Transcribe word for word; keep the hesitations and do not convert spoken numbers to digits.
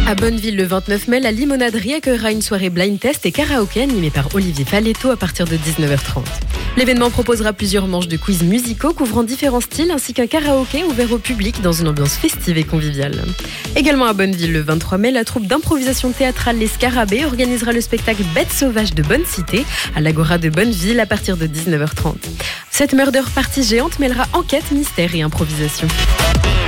À Bonneville, le vingt-neuf mai, la Limonaderie accueillera une soirée blind test et karaoké animée par Olivier Faletto à partir de dix-neuf heures trente. L'événement proposera plusieurs manches de quiz musicaux couvrant différents styles ainsi qu'un karaoké ouvert au public dans une ambiance festive et conviviale. Également à Bonneville, le vingt-trois mai, la troupe d'improvisation théâtrale Les Scarabées organisera le spectacle Bêtes sauvages de Bonne Cité à l'Agora de Bonneville à partir de dix-neuf heures trente. Cette murder party géante mêlera enquête, mystère et improvisation.